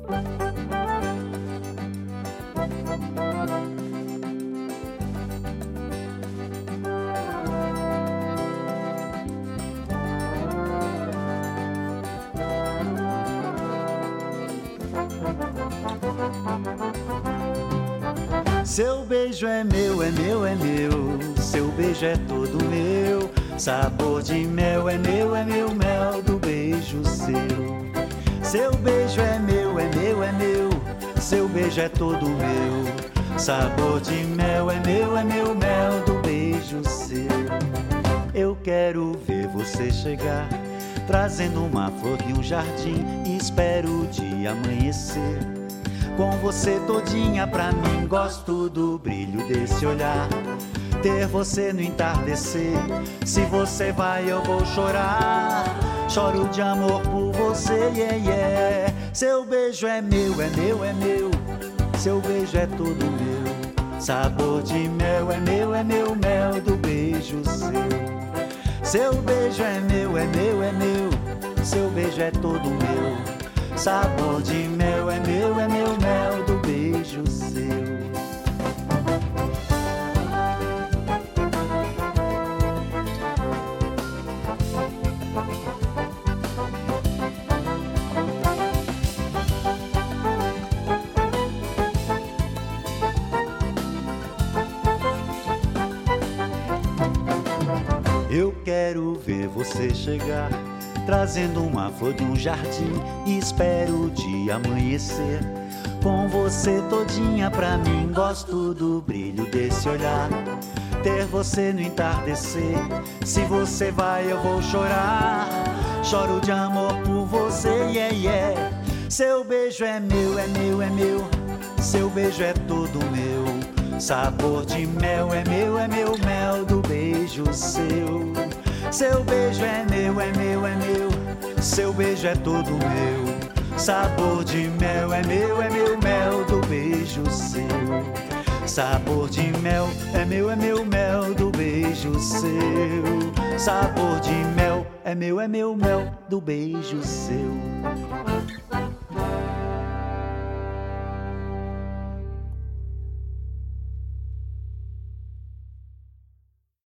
Seu beijo é meu, é meu, é meu. Seu beijo é todo meu. Sabor de mel é meu mel do beijo seu. Seu beijo é meu, é meu, é meu. Seu beijo é todo meu. Sabor de mel é meu mel do beijo seu. Eu quero ver você chegar, trazendo uma flor de um jardim. Espero o dia amanhecer com você todinha pra mim. Gosto do brilho desse olhar, ter você no entardecer. Se você vai eu vou chorar, choro de amor por você, yeah, yeah. Seu beijo é meu, é meu, é meu. Seu beijo é todo meu. Sabor de mel é meu mel do beijo seu. Seu beijo é meu, é meu, é meu. Seu beijo é todo meu. Sabor de mel é meu mel do beijo seu. Eu quero ver você chegar, trazendo uma flor de um jardim. Espero o dia amanhecer com você todinha pra mim. Gosto do brilho desse olhar, ter você no entardecer. Se você vai eu vou chorar, choro de amor por você, yeah, yeah. Seu beijo é meu, é meu, é meu. Seu beijo é todo meu. Sabor de mel é meu mel do beijo seu. Seu beijo é meu, é meu, é meu. Seu beijo é todo meu. Sabor de mel é meu mel do beijo seu. Sabor de mel é meu mel do beijo seu. Sabor de mel é meu mel do beijo seu.